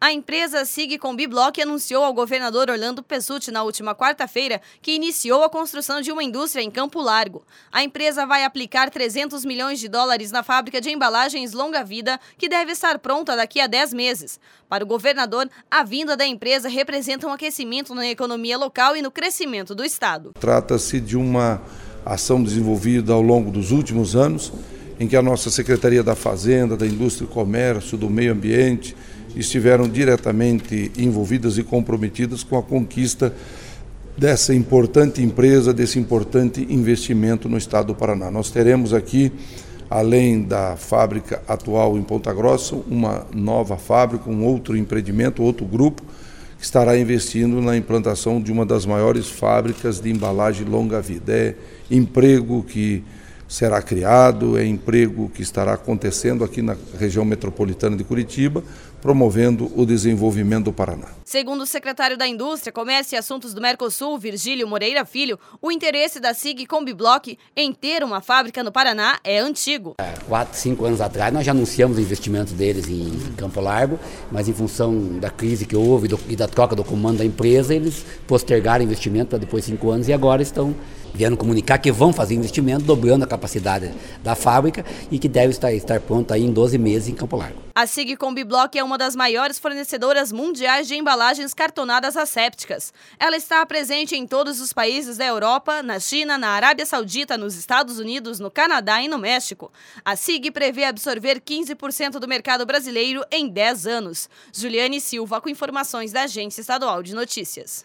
A empresa SIG Combibloc anunciou ao governador Orlando Pezzutti na última quarta-feira que iniciou a construção de uma indústria em Campo Largo. A empresa vai aplicar 300 milhões de dólares na fábrica de embalagens Longa Vida, que deve estar pronta daqui a 10 meses. Para o governador, a vinda da empresa representa um aquecimento na economia local e no crescimento do estado. Trata-se de uma ação desenvolvida ao longo dos últimos anos, em que a nossa Secretaria da Fazenda, da Indústria e Comércio, do Meio Ambiente estiveram diretamente envolvidas e comprometidas com a conquista dessa importante empresa, desse importante investimento no estado do Paraná. Nós teremos aqui, além da fábrica atual em Ponta Grossa, uma nova fábrica, um outro empreendimento, outro grupo, que estará investindo na implantação de uma das maiores fábricas de embalagem Longa Vida. É emprego que será criado, é emprego que estará acontecendo aqui na região metropolitana de Curitiba, promovendo o desenvolvimento do Paraná. Segundo o secretário da Indústria, Comércio e Assuntos do Mercosul, Virgílio Moreira Filho, o interesse da SIG Combibloc em ter uma fábrica no Paraná é antigo. 4, 5 anos atrás nós já anunciamos o investimento deles em Campo Largo, mas em função da crise que houve e da troca do comando da empresa, eles postergaram o investimento para depois de 5 anos e agora estão vieram comunicar que vão fazer investimento, dobrando a capacidade da fábrica e que deve estar pronta aí em 12 meses em Campo Largo. A SIG Combibloc é uma das maiores fornecedoras mundiais de embalagens cartonadas assépticas. Ela está presente em todos os países da Europa, na China, na Arábia Saudita, nos Estados Unidos, no Canadá e no México. A SIG prevê absorver 15% do mercado brasileiro em 10 anos. Juliane Silva, com informações da Agência Estadual de Notícias.